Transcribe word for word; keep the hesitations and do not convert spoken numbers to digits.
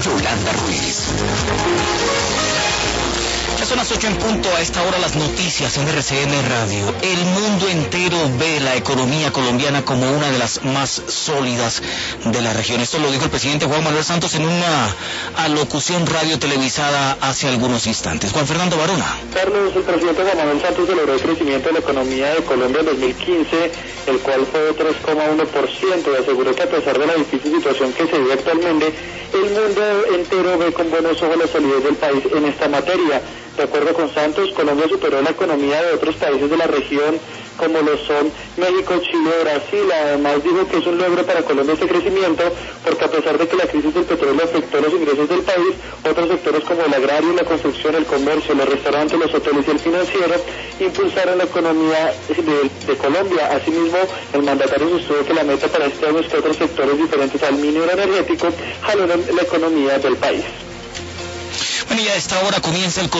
Yolanda Ruiz. Ya son las ocho en punto. A esta hora las noticias en R C N Radio. El mundo entero ve la economía colombiana como una de las más sólidas de la región. Esto lo dijo el presidente Juan Manuel Santos en una alocución radio televisada hace algunos instantes. Juan Fernando Varona. Carlos, el presidente Juan Manuel Santos celebró el crecimiento de la economía de Colombia en dos mil quince, el cual fue de tres coma uno por ciento, y aseguró que a pesar de la difícil situación que se vive actualmente, el mundo entero ve con buenos ojos la solidez del país en esta materia. De acuerdo con Santos, Colombia superó la economía de otros países de la región, como lo son México, Chile, Brasil. Además dijo que es un logro para Colombia este crecimiento, porque a pesar de que la crisis del petróleo afectó los ingresos del país, otros sectores como el agrario, la construcción, el comercio, los restaurantes, los hoteles y el financiero impulsaron la economía de, de Colombia. Asimismo, el mandatario sostuvo que la meta para este año es que otros sectores diferentes al minero energético jalonen la economía del país. Bueno, y a esta hora comienza el